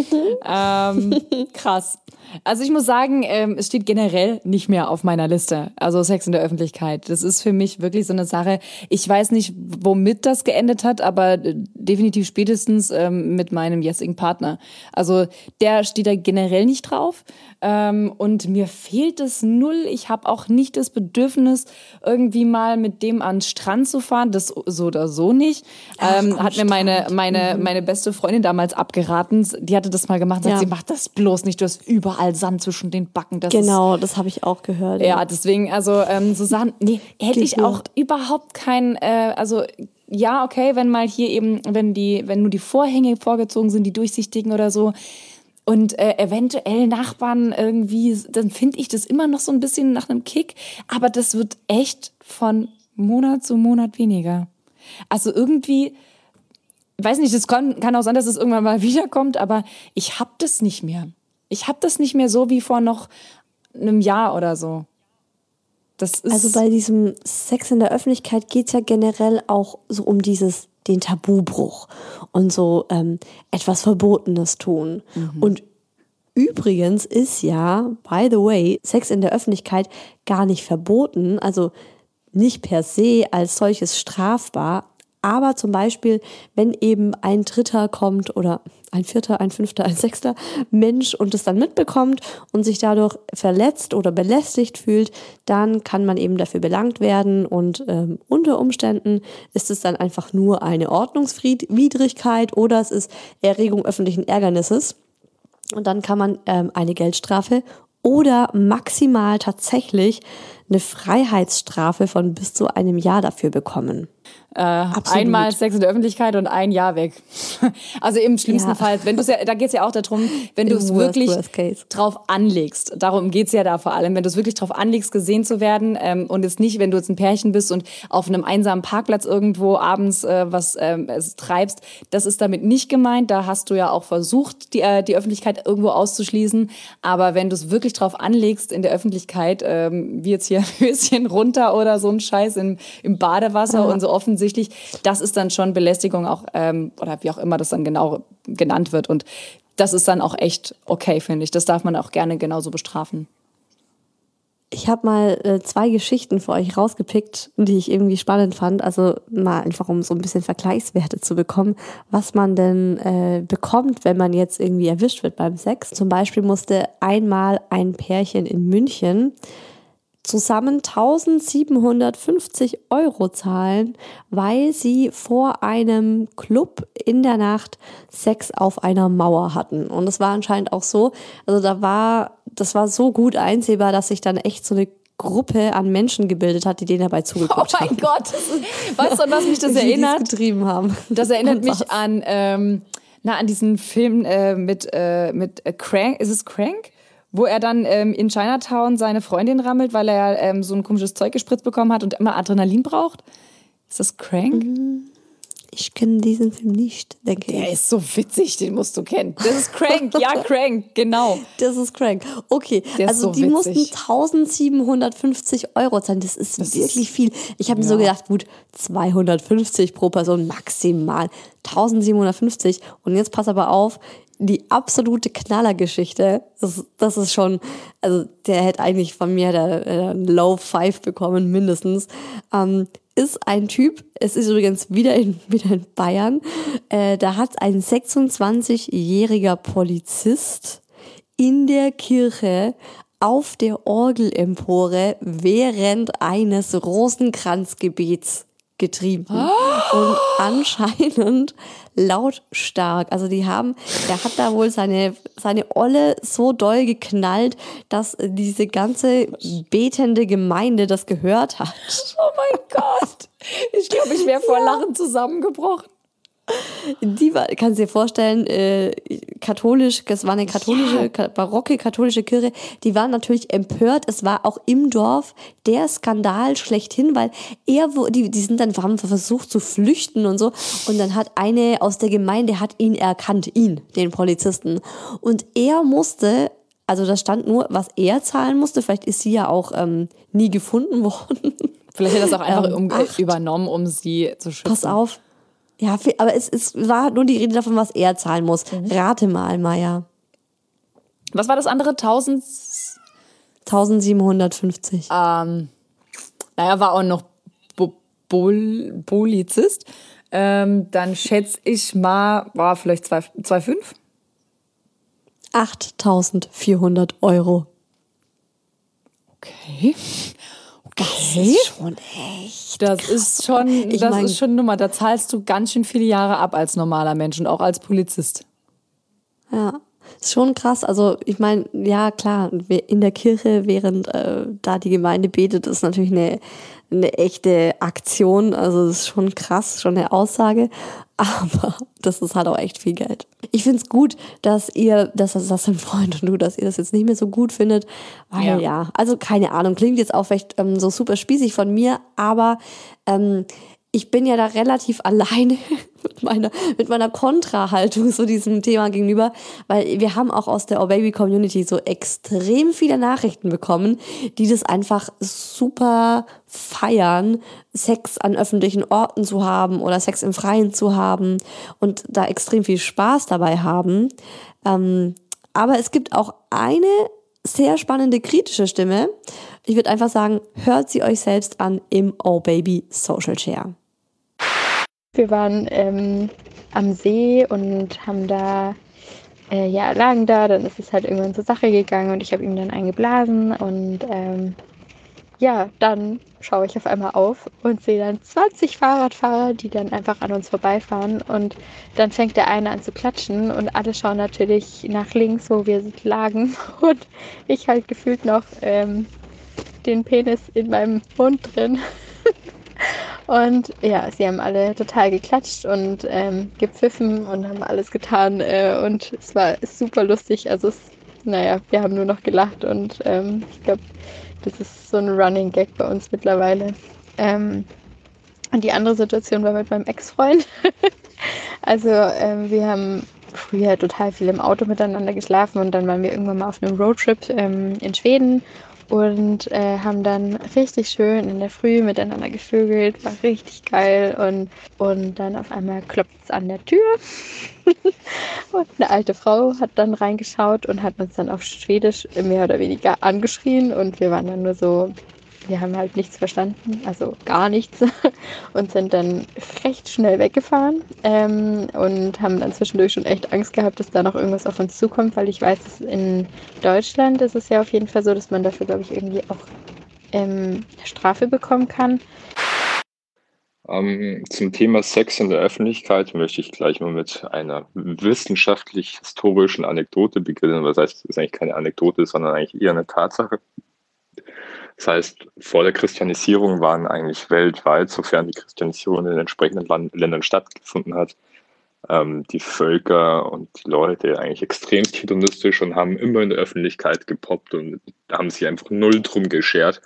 Krass. Also ich muss sagen, es steht generell nicht mehr auf meiner Liste, also Sex in der Öffentlichkeit. Das ist für mich wirklich so eine Sache, ich weiß nicht, womit das geendet hat, aber definitiv spätestens mit meinem jetzigen Partner. Also der steht da generell nicht drauf und mir fehlt es null. Ich habe auch nicht das Bedürfnis, irgendwie mal mit dem an den Strand zu fahren, das so oder so nicht. Hat mir meine beste Freundin damals abgeraten. Die hatte das mal gemacht und sagt, sie macht das bloß nicht. Du hast überall Sand zwischen den Backen. Das Das habe ich auch gehört. ja, deswegen, also so Sachen, nee, hätte ich auch überhaupt kein, also ja, okay, wenn mal hier eben, wenn nur die Vorhänge vorgezogen sind, die durchsichtigen oder so und eventuell Nachbarn irgendwie, dann finde ich das immer noch so ein bisschen nach einem Kick, aber das wird echt von Monat zu Monat weniger. Also irgendwie, weiß nicht, das kann auch sein, dass es irgendwann mal wiederkommt, aber ich hab das nicht mehr. Ich hab das nicht mehr so wie vor noch einem Jahr oder so. Das ist Also bei diesem Sex in der Öffentlichkeit geht's ja generell auch so um den Tabubruch und so etwas Verbotenes tun. Und übrigens ist ja, by the way, Sex in der Öffentlichkeit gar nicht verboten. Also nicht per se als solches strafbar, aber zum Beispiel, wenn eben ein Dritter kommt oder ein Vierter, ein Fünfter, ein Sechster Mensch und es dann mitbekommt und sich dadurch verletzt oder belästigt fühlt, dann kann man eben dafür belangt werden und unter Umständen ist es dann einfach nur eine Ordnungswidrigkeit oder es ist Erregung öffentlichen Ärgernisses und dann kann man eine Geldstrafe oder maximal tatsächlich eine Freiheitsstrafe von bis zu einem Jahr dafür bekommen. Einmal Sex in der Öffentlichkeit und ein Jahr weg. Also im schlimmsten Fall, wenn du's ja, da geht es ja auch darum, wenn du es wirklich drauf anlegst. Darum geht es ja da vor allem, wenn du es wirklich drauf anlegst, gesehen zu werden und jetzt nicht, wenn du jetzt ein Pärchen bist und auf einem einsamen Parkplatz irgendwo abends was treibst. Das ist damit nicht gemeint. Da hast du ja auch versucht, die Öffentlichkeit irgendwo auszuschließen. Aber wenn du es wirklich drauf anlegst in der Öffentlichkeit, wie jetzt hier ein Höschen runter oder so ein Scheiß im Badewasser und so offensichtlich, das ist dann schon Belästigung auch, oder wie auch immer das dann genau genannt wird. Und das ist dann auch echt okay, finde ich. Das darf man auch gerne genauso bestrafen. Ich habe mal 2 Geschichten für euch rausgepickt, die ich irgendwie spannend fand. Also mal einfach, um so ein bisschen Vergleichswerte zu bekommen, was man denn bekommt, wenn man jetzt irgendwie erwischt wird beim Sex. Zum Beispiel musste einmal ein Pärchen in München zusammen 1.750 € zahlen, weil sie vor einem Club in der Nacht Sex auf einer Mauer hatten. Und es war anscheinend auch so, also das war so gut einsehbar, dass sich dann echt so eine Gruppe an Menschen gebildet hat, die denen dabei zugeguckt haben. Oh mein Gott, weißt du, an was mich das erinnert? Die das getrieben haben. Das erinnert mich an diesen Film mit Crank. Ist es Crank? Wo er dann in Chinatown seine Freundin rammelt, weil er so ein komisches Zeug gespritzt bekommen hat und immer Adrenalin braucht. Ist das Crank? Ich kenne diesen Film nicht, denke ich. Der ist so witzig, den musst du kennen. Das ist Crank, ja, Crank, genau. Das ist Crank. Okay, also die mussten 1.750 € zahlen. Das ist wirklich viel. Ich habe mir so gedacht, gut, 250 pro Person maximal. 1.750. Und jetzt pass aber auf, die absolute Knallergeschichte, das ist schon, also der hätte eigentlich von mir der Low 5 bekommen, mindestens, ist ein Typ, es ist übrigens wieder in Bayern, da hat ein 26-jähriger Polizist in der Kirche auf der Orgelempore während eines Rosenkranzgebets getrieben und anscheinend lautstark. Also der hat da wohl seine Olle so doll geknallt, dass diese ganze betende Gemeinde das gehört hat. Oh mein Gott! Ich glaube, ich wäre vor Lachen zusammengebrochen. Kannst du dir vorstellen, katholisch, das war eine barocke katholische Kirche, die waren natürlich empört. Es war auch im Dorf der Skandal schlechthin, weil haben versucht zu flüchten und so. Und dann hat eine aus der Gemeinde hat ihn erkannt, den Polizisten. Und er musste, also da stand nur, was er zahlen musste. Vielleicht ist sie ja auch nie gefunden worden. Vielleicht hat er das auch einfach übernommen, um sie zu schützen. Pass auf. Ja, aber es war nur die Rede davon, was er zahlen muss. Rate mal, Maja. Was war das andere? 1.750. War auch noch Polizist. Dann schätze ich mal, war vielleicht 2,5? 8.400 €. Okay. Das ist schon echt. Das ist schon Nummer. Da zahlst du ganz schön viele Jahre ab als normaler Mensch und auch als Polizist. Ja, ist schon krass. Also ich meine, ja klar, in der Kirche, während da die Gemeinde betet, ist natürlich eine echte Aktion. Also das ist schon krass, schon eine Aussage. Aber das ist halt auch echt viel Geld. Ich finde es gut, dass dein Freund und du, dass ihr das jetzt nicht mehr so gut findet. Weil ja also keine Ahnung, klingt jetzt auch vielleicht so super spießig von mir, aber ich bin ja da relativ alleine mit meiner Kontrahaltung so diesem Thema gegenüber, weil wir haben auch aus der Oh Baby Community so extrem viele Nachrichten bekommen, die das einfach super feiern, Sex an öffentlichen Orten zu haben oder Sex im Freien zu haben und da extrem viel Spaß dabei haben. Aber es gibt auch eine sehr spannende kritische Stimme. Ich würde einfach sagen, hört sie euch selbst an im Oh Baby Social Share. Wir waren am See und haben da, lagen da, dann ist es halt irgendwann zur Sache gegangen und ich habe ihm dann eingeblasen und dann schaue ich auf einmal auf und sehe dann 20 Fahrradfahrer, die dann einfach an uns vorbeifahren und dann fängt der eine an zu klatschen und alle schauen natürlich nach links, wo wir lagen und ich halt gefühlt noch den Penis in meinem Mund drin. Und ja, sie haben alle total geklatscht und gepfiffen und haben alles getan und es war super lustig. Also wir haben nur noch gelacht und ich glaube, das ist so ein Running Gag bei uns mittlerweile. Und die andere Situation war mit meinem Ex-Freund. Also wir haben früher total viel im Auto miteinander geschlafen und dann waren wir irgendwann mal auf einem Roadtrip in Schweden und haben dann richtig schön in der Früh miteinander gevögelt, war richtig geil und dann auf einmal klopft es an der Tür und eine alte Frau hat dann reingeschaut und hat uns dann auf Schwedisch mehr oder weniger angeschrien und wir waren dann nur so, wir haben halt nichts verstanden, also gar nichts und sind dann recht schnell weggefahren und haben dann zwischendurch schon echt Angst gehabt, dass da noch irgendwas auf uns zukommt, weil ich weiß, dass in Deutschland ist es ja auf jeden Fall so, dass man dafür, glaube ich, irgendwie auch Strafe bekommen kann. Zum Thema Sex in der Öffentlichkeit möchte ich gleich mal mit einer wissenschaftlich-historischen Anekdote beginnen. Was heißt, es ist eigentlich keine Anekdote, sondern eigentlich eher eine Tatsache. Das heißt, vor der Christianisierung waren eigentlich weltweit, sofern die Christianisierung in den entsprechenden Ländern stattgefunden hat, die Völker und die Leute eigentlich extremst hedonistisch und haben immer in der Öffentlichkeit gepoppt und haben sich einfach null drum geschert.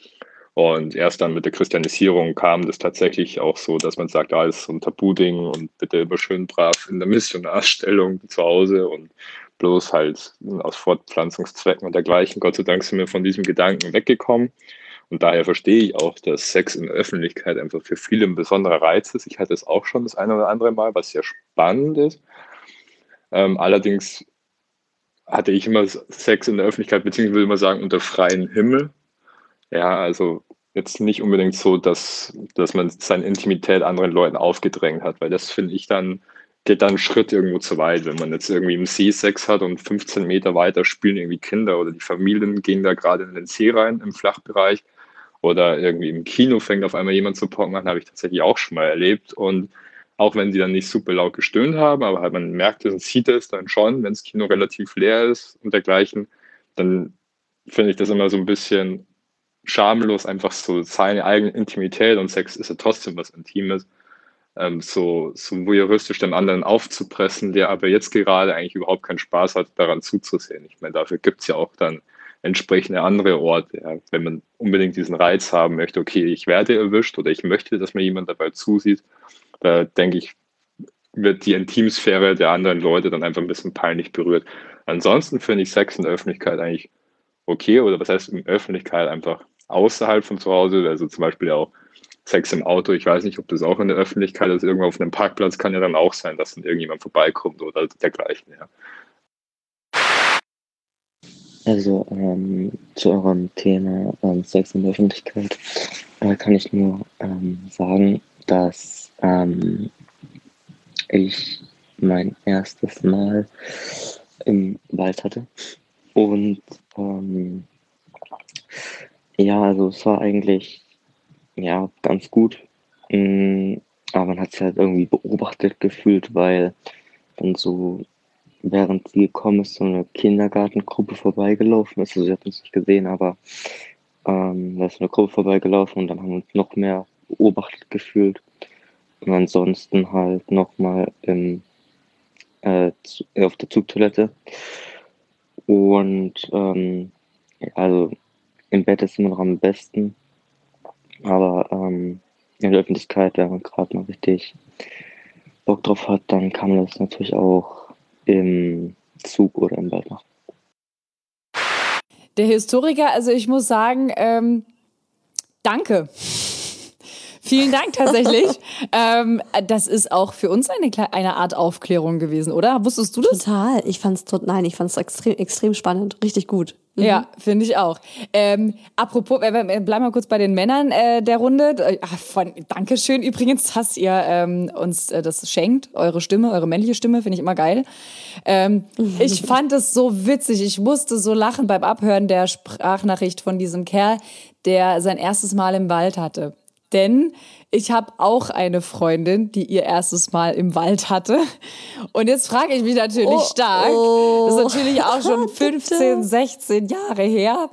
Und erst dann mit der Christianisierung kam das tatsächlich auch so, dass man sagt, ist so ein Tabu-Ding und bitte immer schön brav in der Missionarsstellung zu Hause und bloß halt aus Fortpflanzungszwecken und dergleichen. Gott sei Dank sind wir von diesem Gedanken weggekommen. Und daher verstehe ich auch, dass Sex in der Öffentlichkeit einfach für viele ein besonderer Reiz ist. Ich hatte es auch schon das eine oder andere Mal, was sehr spannend ist. Allerdings hatte ich immer Sex in der Öffentlichkeit, beziehungsweise würde ich mal sagen, unter freiem Himmel. Ja, also jetzt nicht unbedingt so, dass man seine Intimität anderen Leuten aufgedrängt hat, weil das finde ich geht dann einen Schritt irgendwo zu weit, wenn man jetzt irgendwie im See Sex hat und 15 Meter weiter spielen irgendwie Kinder oder die Familien gehen da gerade in den See rein im Flachbereich oder irgendwie im Kino fängt auf einmal jemand zu pochen an, habe ich tatsächlich auch schon mal erlebt und auch wenn sie dann nicht super laut gestöhnt haben, aber halt man merkt es und sieht es dann schon, wenn das Kino relativ leer ist und dergleichen, dann finde ich das immer so ein bisschen schamlos, einfach so seine eigene Intimität und Sex ist ja trotzdem was Intimes, so voyeuristisch den anderen aufzupressen, der aber jetzt gerade eigentlich überhaupt keinen Spaß hat, daran zuzusehen. Ich meine, dafür gibt es ja auch dann entsprechende andere Orte. Ja. Wenn man unbedingt diesen Reiz haben möchte, okay, ich werde erwischt oder ich möchte, dass mir jemand dabei zusieht, da denke ich, wird die Intimsphäre der anderen Leute dann einfach ein bisschen peinlich berührt. Ansonsten finde ich Sex in der Öffentlichkeit eigentlich okay, oder was heißt in der Öffentlichkeit einfach außerhalb von zu Hause, also zum Beispiel auch Sex im Auto, ich weiß nicht, ob das auch in der Öffentlichkeit ist, irgendwo auf einem Parkplatz kann ja dann auch sein, dass dann irgendjemand vorbeikommt oder dergleichen, ja. Also zu eurem Thema Sex in der Öffentlichkeit kann ich nur sagen, dass ich mein erstes Mal im Wald hatte und also es war eigentlich ganz gut, aber man hat sich halt irgendwie beobachtet gefühlt, weil dann so, während sie gekommen ist, so eine Kindergartengruppe vorbeigelaufen ist. Also sie hat uns nicht gesehen, aber da ist eine Gruppe vorbeigelaufen und dann haben wir uns noch mehr beobachtet gefühlt. Und ansonsten halt nochmal auf der Zugtoilette. Und also im Bett ist immer noch am besten. Aber in der Öffentlichkeit, wenn man gerade mal richtig Bock drauf hat, dann kann man das natürlich auch im Zug oder im Wald machen. Der Historiker, also ich muss sagen, danke. Vielen Dank tatsächlich. Das ist auch für uns eine Art Aufklärung gewesen, oder? Wusstest du das? Total. Ich fand's extrem, extrem spannend. Richtig gut. Ja, finde ich auch. Apropos, bleiben wir kurz bei den Männern der Runde. Dankeschön übrigens, dass ihr uns das schenkt, eure Stimme, eure männliche Stimme, finde ich immer geil. Ich fand es so witzig, ich musste so lachen beim Abhören der Sprachnachricht von diesem Kerl, der sein erstes Mal im Wald hatte. Denn ich habe auch eine Freundin, die ihr erstes Mal im Wald hatte. Und jetzt frage ich mich natürlich stark, das ist natürlich auch schon 15, 16 Jahre her,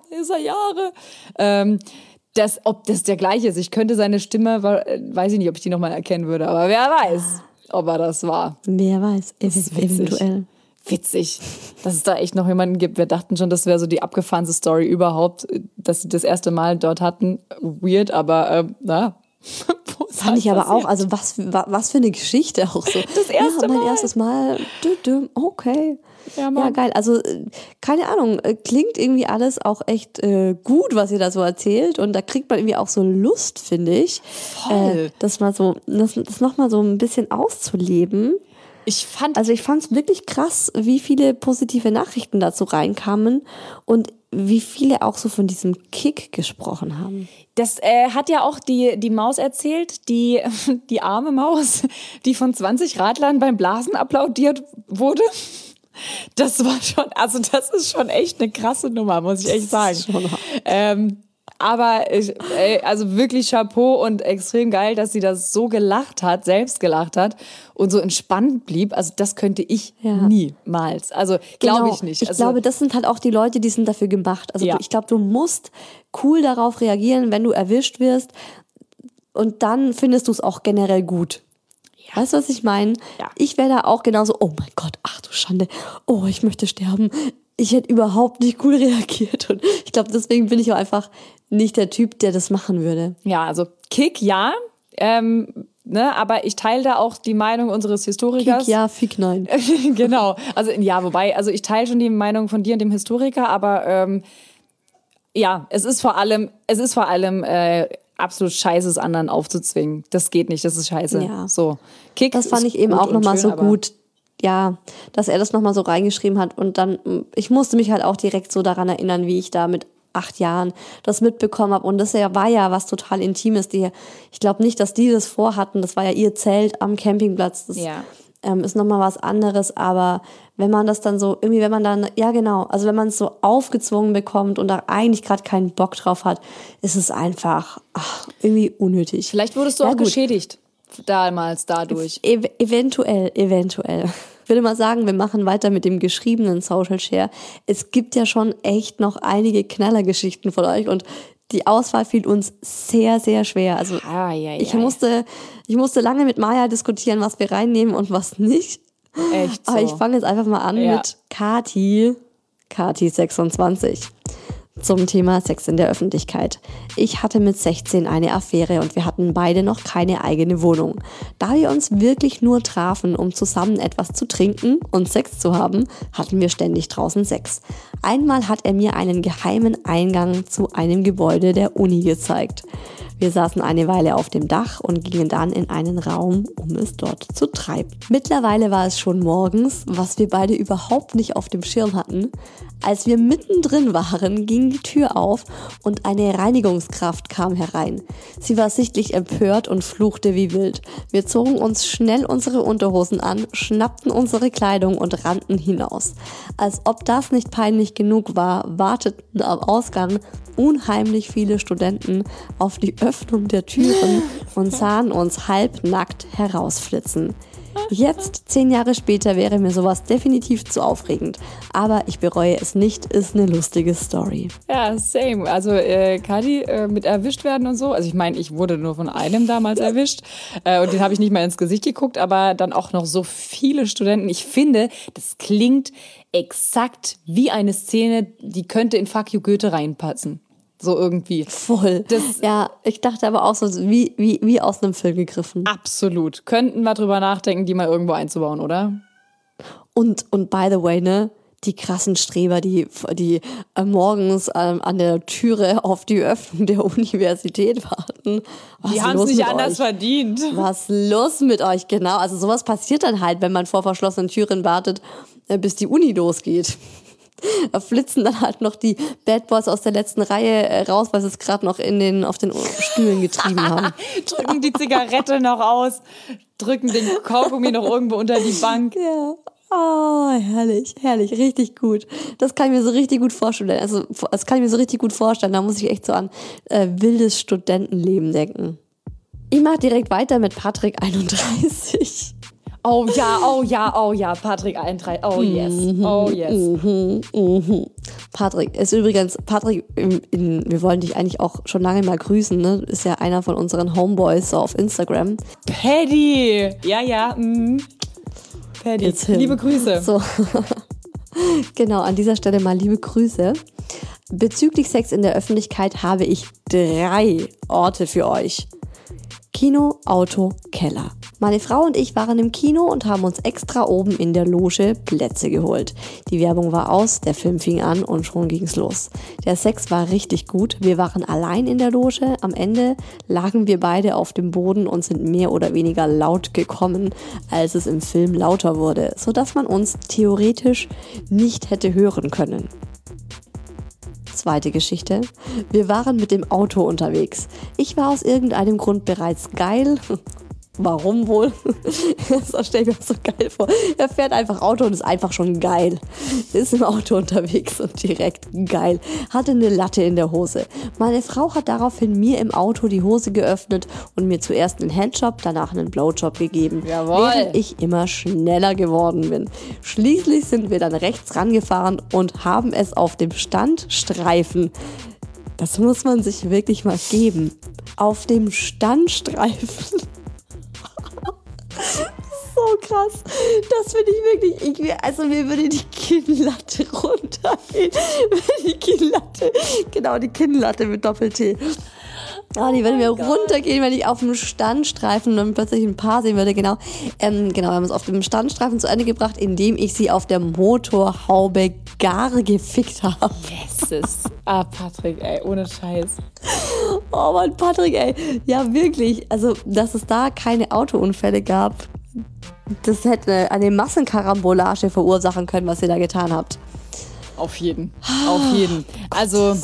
ob das der gleiche ist. Ich könnte seine Stimme, weiß ich nicht, ob ich die nochmal erkennen würde, aber wer weiß, ob er das war. Wer weiß, eventuell. Witzig, dass es da echt noch jemanden gibt. Wir dachten schon, das wäre so die abgefahrenste Story überhaupt, dass sie das erste Mal dort hatten. Weird, aber fand ich aber auch, also was für eine Geschichte auch so. Das erste Mal. Mein erstes Mal. Okay. Ja, geil. Also keine Ahnung, klingt irgendwie alles auch echt gut, was ihr da so erzählt. Und da kriegt man irgendwie auch so Lust, finde ich, das nochmal so ein bisschen auszuleben. Ich fand es wirklich krass, wie viele positive Nachrichten dazu reinkamen und wie viele auch so von diesem Kick gesprochen haben. Das hat ja auch die Maus erzählt, die arme Maus, die von 20 Radlern beim Blasen applaudiert wurde. Das ist schon echt eine krasse Nummer, muss ich echt sagen. Aber also wirklich Chapeau und extrem geil, dass sie das so selbst gelacht hat und so entspannt blieb. Also das könnte ich niemals. Also glaube ich nicht. Ich glaube, das sind halt auch die Leute, die sind dafür gemacht. Also ich glaube, du musst cool darauf reagieren, wenn du erwischt wirst und dann findest du es auch generell gut. Ja. Weißt du, was ich meine? Ja. Ich wäre da auch genauso, oh mein Gott, ach du Schande, oh, ich möchte sterben. Ich hätte überhaupt nicht cool reagiert und ich glaube, deswegen bin ich auch einfach nicht der Typ, der das machen würde. Ja, also Kick, ja, aber ich teile da auch die Meinung unseres Historikers. Kick, ja, Fick, nein. Genau, also ich teile schon die Meinung von dir und dem Historiker, aber es ist vor allem absolut scheiße, es anderen aufzuzwingen. Das geht nicht, das ist scheiße. Ja. So. Kick, das fand ich eben auch nochmal so gut. Ja, dass er das nochmal so reingeschrieben hat und dann, ich musste mich halt auch direkt so daran erinnern, wie ich da mit 8 Jahren das mitbekommen habe und das war ja was total Intimes. Ich glaube nicht, dass die das vorhatten, das war ja ihr Zelt am Campingplatz, das ist nochmal was anderes, aber wenn man das dann so, irgendwie, wenn man dann, also wenn man es so aufgezwungen bekommt und da eigentlich gerade keinen Bock drauf hat, ist es einfach irgendwie unnötig. Vielleicht wurdest du auch geschädigt damals dadurch. Eventuell. Ich würde mal sagen, wir machen weiter mit dem geschriebenen Social Share. Es gibt ja schon echt noch einige Knallergeschichten von euch und die Auswahl fiel uns sehr, sehr schwer. Also ich musste lange mit Maya diskutieren, was wir reinnehmen und was nicht. Echt so. Aber ich fange jetzt einfach mal an mit Kati 26. Zum Thema Sex in der Öffentlichkeit. Ich hatte mit 16 eine Affäre und wir hatten beide noch keine eigene Wohnung. Da wir uns wirklich nur trafen, um zusammen etwas zu trinken und Sex zu haben, hatten wir ständig draußen Sex. Einmal hat er mir einen geheimen Eingang zu einem Gebäude der Uni gezeigt. Wir saßen eine Weile auf dem Dach und gingen dann in einen Raum, um es dort zu treiben. Mittlerweile war es schon morgens, was wir beide überhaupt nicht auf dem Schirm hatten. Als wir mittendrin waren, ging die Tür auf und eine Reinigungskraft kam herein. Sie war sichtlich empört und fluchte wie wild. Wir zogen uns schnell unsere Unterhosen an, schnappten unsere Kleidung und rannten hinaus. Als ob das nicht peinlich genug war, warteten am Ausgang unheimlich viele Studenten auf die Öffnung der Türen und sahen uns halbnackt herausflitzen. Jetzt, 10 Jahre später, wäre mir sowas definitiv zu aufregend. Aber ich bereue es nicht, ist eine lustige Story. Ja, same. Also Kati mit erwischt werden und so. Also ich meine, ich wurde nur von einem damals erwischt. Und den habe ich nicht mal ins Gesicht geguckt, aber dann auch noch so viele Studenten. Ich finde, das klingt exakt wie eine Szene, die könnte in Fuck You Goethe reinpassen. So irgendwie. Voll. Ja, ich dachte aber auch so, wie aus einem Film gegriffen. Absolut. Könnten wir drüber nachdenken, die mal irgendwo einzubauen, oder? Und by the way, ne, die krassen Streber, die morgens an der Türe auf die Öffnung der Universität warten. Die haben es nicht anders verdient. Was los mit euch? Genau, also sowas passiert dann halt, wenn man vor verschlossenen Türen wartet, bis die Uni losgeht. Da flitzen dann halt noch die Bad Boys aus der letzten Reihe raus, weil sie es gerade noch auf den Stühlen getrieben haben. Drücken die Zigarette noch aus, drücken den Kaugummi noch irgendwo unter die Bank. Ja. Oh, herrlich, herrlich, richtig gut. Das kann ich mir so richtig gut vorstellen. Also, das kann ich mir so richtig gut vorstellen. Da muss ich echt so an wildes Studentenleben denken. Ich mache direkt weiter mit Patrick 31. Oh ja, Patrick 31. Oh yes. Patrick ist übrigens, wir wollen dich eigentlich auch schon lange mal grüßen, ne? Ist ja einer von unseren Homeboys so auf Instagram. Paddy! Ja. Paddy, liebe Grüße. So. Genau, an dieser Stelle mal liebe Grüße. Bezüglich Sex in der Öffentlichkeit habe ich 3 Orte für euch. Kino, Auto, Keller. Meine Frau und ich waren im Kino und haben uns extra oben in der Loge Plätze geholt. Die Werbung war aus, der Film fing an und schon ging's los. Der Sex war richtig gut. Wir waren allein in der Loge. Am Ende lagen wir beide auf dem Boden und sind mehr oder weniger laut gekommen, als es im Film lauter wurde, sodass man uns theoretisch nicht hätte hören können. Zweite Geschichte. Wir waren mit dem Auto unterwegs. Ich war aus irgendeinem Grund bereits geil. Warum wohl? Das stelle ich mir so geil vor. Er fährt einfach Auto und ist einfach schon geil. Ist im Auto unterwegs und direkt geil. Hatte eine Latte in der Hose. Meine Frau hat daraufhin mir im Auto die Hose geöffnet und mir zuerst einen Handjob, danach einen Blowjob gegeben. Jawohl. Während ich immer schneller geworden bin. Schließlich sind wir dann rechts rangefahren und haben es auf dem Standstreifen. Das muss man sich wirklich mal geben. Auf dem Standstreifen. So krass. Das finde ich wirklich, also mir würde die Kinnlatte runtergehen. Die Kinnlatte mit Doppel-T. Die würde mir runtergehen, wenn ich auf dem Standstreifen dann plötzlich ein Paar sehen würde. Genau, wir haben es auf dem Standstreifen zu Ende gebracht, indem ich sie auf der Motorhaube gar gefickt habe. Yes. Patrick, ey, ohne Scheiß. Oh Mann, Patrick, ey. Ja, wirklich. Also, dass es da keine Autounfälle gab, das hätte eine Massenkarambolage verursachen können, was ihr da getan habt. Auf jeden. Also,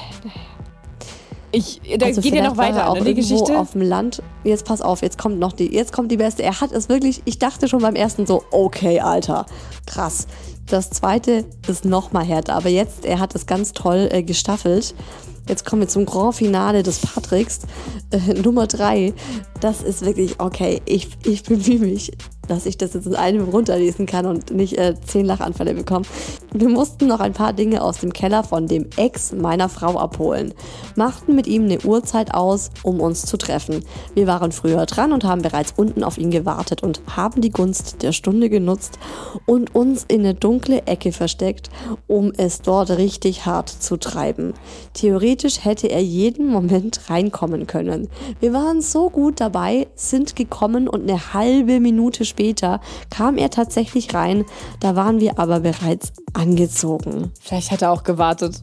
geht ja noch weiter, auch die Geschichte. Auf dem Land. Jetzt pass auf, jetzt kommt die beste. Er hat es wirklich, ich dachte schon beim ersten so, okay, Alter, krass. Das zweite ist noch mal härter, aber jetzt, er hat es ganz toll gestaffelt. Jetzt kommen wir zum Grand Finale des Patricks. Nummer 3, das ist wirklich, okay, ich bemühe mich, dass ich das jetzt in einem runterlesen kann und nicht 10 Lachanfälle bekomme. Wir mussten noch ein paar Dinge aus dem Keller von dem Ex meiner Frau abholen. Machten mit ihm eine Uhrzeit aus, um uns zu treffen. Wir waren früher dran und haben bereits unten auf ihn gewartet und haben die Gunst der Stunde genutzt und uns in eine dunkle Ecke versteckt, um es dort richtig hart zu treiben. Theoretisch hätte er jeden Moment reinkommen können. Wir waren so gut dabei, sind gekommen und eine halbe Minute später kam er tatsächlich rein, da waren wir aber bereits angezogen. Vielleicht hat er auch gewartet.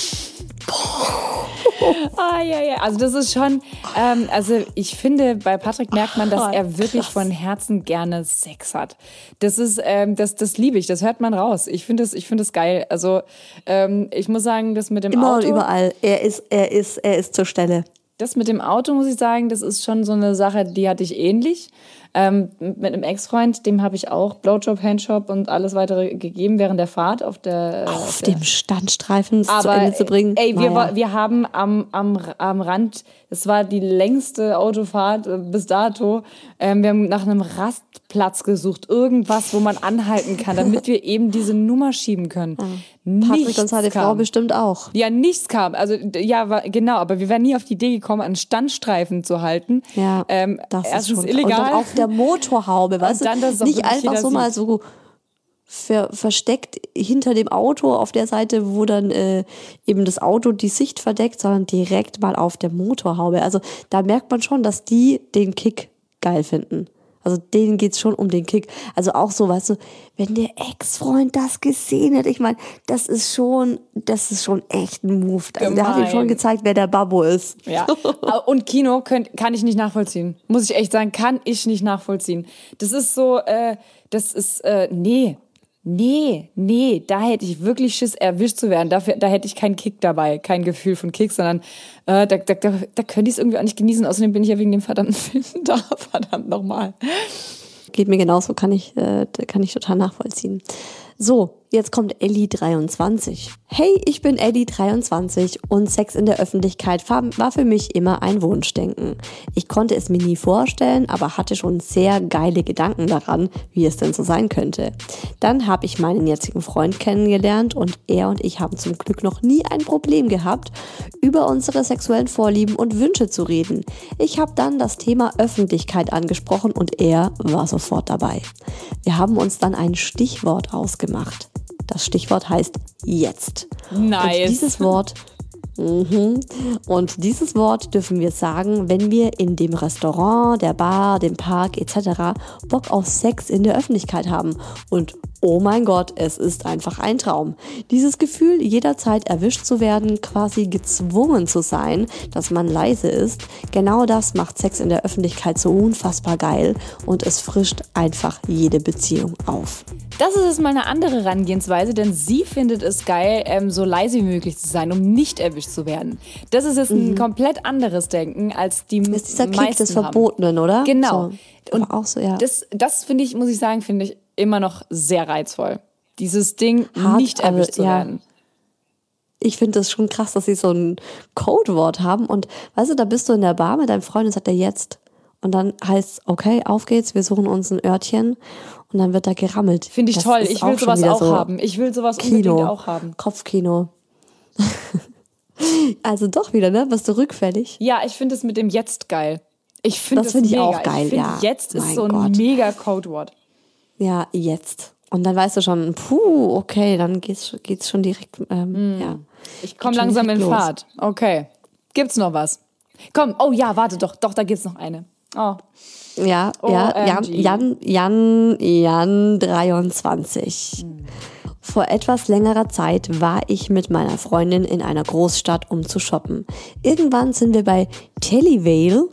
Ja. Also das ist schon, also ich finde, bei Patrick merkt man, dass er wirklich von Herzen gerne Sex hat. Das ist, das liebe ich, das hört man raus. Ich finde das geil. Also ich muss sagen, das mit dem Immer Auto. Und überall. Er ist zur Stelle. Das mit dem Auto, muss ich sagen, das ist schon so eine Sache, die hatte ich ähnlich. Mit einem Ex-Freund, dem habe ich auch Blowjob, Handjob und alles weitere gegeben während der Fahrt auf dem Standstreifen zu Ende zu bringen. Ey, wir haben am Rand, es war die längste Autofahrt bis dato, wir haben nach einem Rastplatz gesucht, irgendwas, wo man anhalten kann, damit wir eben diese Nummer schieben können. Patrick und seine Frau bestimmt auch. Ja, nichts kam. Also genau, aber wir wären nie auf die Idee gekommen, einen Standstreifen zu halten. Ja, das ist schon illegal. Und dann auf der Motorhaube, weißt dann, du? Nicht einfach so mal so versteckt hinter dem Auto auf der Seite, wo dann eben das Auto die Sicht verdeckt, sondern direkt mal auf der Motorhaube. Also da merkt man schon, dass die den Kick geil finden. Also denen geht's schon um den Kick. Also auch so, weißt du, wenn der Ex-Freund das gesehen hat, ich meine, das ist schon echt ein Move. Also der hat ihm schon gezeigt, wer der Babbo ist. Ja. Und Kino kann ich nicht nachvollziehen. Muss ich echt sagen, kann ich nicht nachvollziehen. Das ist so, nee. Nee, da hätte ich wirklich Schiss, erwischt zu werden. Da hätte ich keinen Kick dabei, kein Gefühl von Kick, sondern da könnte ich es irgendwie auch nicht genießen. Außerdem bin ich ja wegen dem verdammten Film da, verdammt nochmal. Geht mir genauso, kann ich total nachvollziehen. So, jetzt kommt Ellie 23. Hey, ich bin Ellie 23 und Sex in der Öffentlichkeit war für mich immer ein Wunschdenken. Ich konnte es mir nie vorstellen, aber hatte schon sehr geile Gedanken daran, wie es denn so sein könnte. Dann habe ich meinen jetzigen Freund kennengelernt und er und ich haben zum Glück noch nie ein Problem gehabt, über unsere sexuellen Vorlieben und Wünsche zu reden. Ich habe dann das Thema Öffentlichkeit angesprochen und er war sofort dabei. Wir haben uns dann ein Stichwort ausgemacht. Das Stichwort heißt jetzt. Nice. Und dieses Wort dürfen wir sagen, wenn wir in dem Restaurant, der Bar, dem Park etc. Bock auf Sex in der Öffentlichkeit haben. Und oh mein Gott, es ist einfach ein Traum. Dieses Gefühl, jederzeit erwischt zu werden, quasi gezwungen zu sein, dass man leise ist, genau das macht Sex in der Öffentlichkeit so unfassbar geil und es frischt einfach jede Beziehung auf. Das ist jetzt mal eine andere Herangehensweise, denn sie findet es geil, so leise wie möglich zu sein, um nicht erwischt zu werden. Das ist jetzt ein komplett anderes Denken, als die meisten haben. Das ist dieser Kick des Verbotenen, oder? Genau. So. Und auch so, ja. Das finde ich, muss ich sagen, finde ich immer noch sehr reizvoll. Dieses Ding, hart, nicht erwischt zu werden. Ich finde das schon krass, dass sie so ein Codewort haben. Und weißt du, da bist du in der Bar mit deinem Freund und sagt er jetzt. Und dann heißt es, okay, auf geht's, wir suchen uns ein Örtchen. Und dann wird da gerammelt. Finde ich toll, ich will sowas auch haben. Ich will sowas unbedingt auch haben. Kopfkino. Also doch wieder, ne? Bist du rückfällig? Ja, ich finde es mit dem Jetzt geil. Ich finde das finde ich auch geil, ja. Jetzt ist so ein mega Codewort. Ja, jetzt. Und dann weißt du schon, okay, dann geht's schon direkt, ja. Ich komme langsam in Fahrt. Okay. Gibt's noch was? Komm, oh ja, warte doch, da gibt's noch eine. Oh. Ja, Jan 23. Vor etwas längerer Zeit war ich mit meiner Freundin in einer Großstadt, um zu shoppen. Irgendwann sind wir bei Tellywale,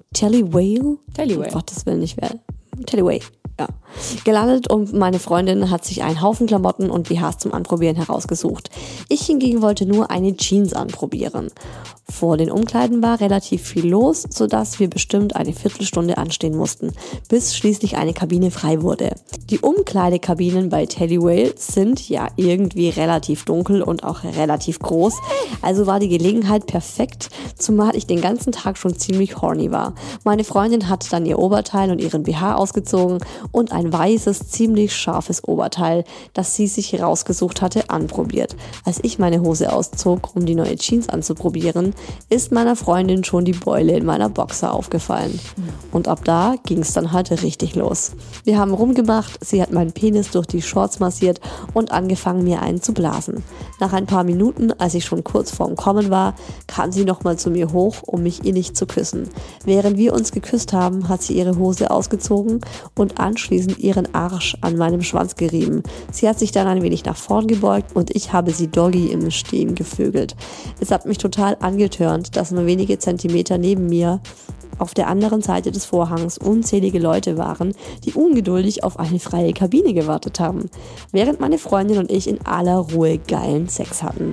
Gottes Willen nicht wer. Tellyway, ja. Gelandet und meine Freundin hat sich einen Haufen Klamotten und BHs zum Anprobieren herausgesucht. Ich hingegen wollte nur eine Jeans anprobieren. Vor den Umkleiden war relativ viel los, sodass wir bestimmt eine Viertelstunde anstehen mussten, bis schließlich eine Kabine frei wurde. Die Umkleidekabinen bei Tellywale sind ja irgendwie relativ dunkel und auch relativ groß, also war die Gelegenheit perfekt, zumal ich den ganzen Tag schon ziemlich horny war. Meine Freundin hat dann ihr Oberteil und ihren BH ausgezogen und ein weißes, ziemlich scharfes Oberteil, das sie sich rausgesucht hatte, anprobiert. Als ich meine Hose auszog, um die neue Jeans anzuprobieren, ist meiner Freundin schon die Beule in meiner Boxer aufgefallen. Und ab da ging es dann halt richtig los. Wir haben rumgemacht, sie hat meinen Penis durch die Shorts massiert und angefangen, mir einen zu blasen. Nach ein paar Minuten, als ich schon kurz vorm Kommen war, kam sie nochmal zu mir hoch, um mich innig zu küssen. Während wir uns geküsst haben, hat sie ihre Hose ausgezogen und anschließend ihren Arsch an meinem Schwanz gerieben. Sie hat sich dann ein wenig nach vorn gebeugt und ich habe sie Doggy im Stehen gevögelt. Es hat mich total angetörnt, dass nur wenige Zentimeter neben mir auf der anderen Seite des Vorhangs unzählige Leute waren, die ungeduldig auf eine freie Kabine gewartet haben, während meine Freundin und ich in aller Ruhe geilen Sex hatten.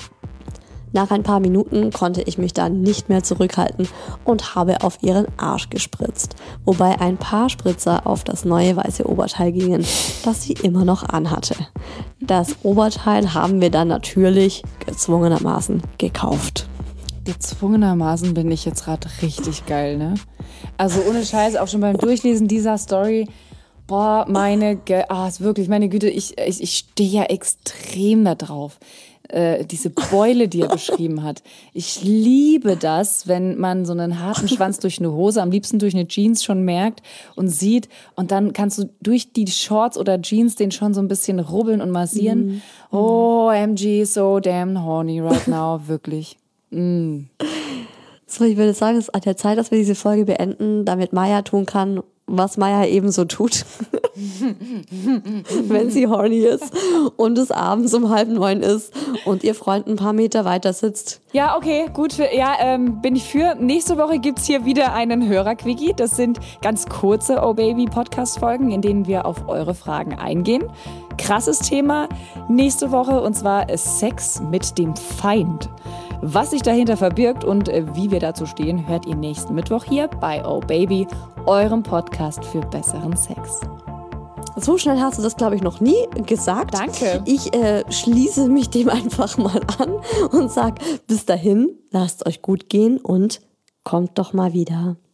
Nach ein paar Minuten konnte ich mich dann nicht mehr zurückhalten und habe auf ihren Arsch gespritzt, wobei ein paar Spritzer auf das neue weiße Oberteil gingen, das sie immer noch anhatte. Das Oberteil haben wir dann natürlich gezwungenermaßen gekauft. Gezwungenermaßen bin ich jetzt gerade richtig geil, ne? Also ohne Scheiß, auch schon beim Durchlesen dieser Story, boah, ist wirklich, meine Güte, ich stehe ja extrem da drauf. Diese Beule, die er beschrieben hat. Ich liebe das, wenn man so einen harten Schwanz durch eine Hose, am liebsten durch eine Jeans schon merkt und sieht. Und dann kannst du durch die Shorts oder Jeans den schon so ein bisschen rubbeln und massieren. Oh, MG, so damn horny right now, wirklich. So, ich würde sagen, es ist an der Zeit, dass wir diese Folge beenden, damit Maya tun kann, was Maya eben so tut, wenn sie horny ist und es abends um 8:30 ist und ihr Freund ein paar Meter weiter sitzt. Ja, okay, gut. Bin ich für. Nächste Woche gibt's hier wieder einen Hörer-Quickie. Das sind ganz kurze Oh Baby Podcast-Folgen, in denen wir auf eure Fragen eingehen. Krasses Thema nächste Woche, und zwar Sex mit dem Feind. Was sich dahinter verbirgt und wie wir dazu stehen, hört ihr nächsten Mittwoch hier bei Oh Baby, eurem Podcast für besseren Sex. So schnell hast du das, glaube ich, noch nie gesagt. Danke. Ich schließe mich dem einfach mal an und sage, bis dahin, lasst euch gut gehen und kommt doch mal wieder.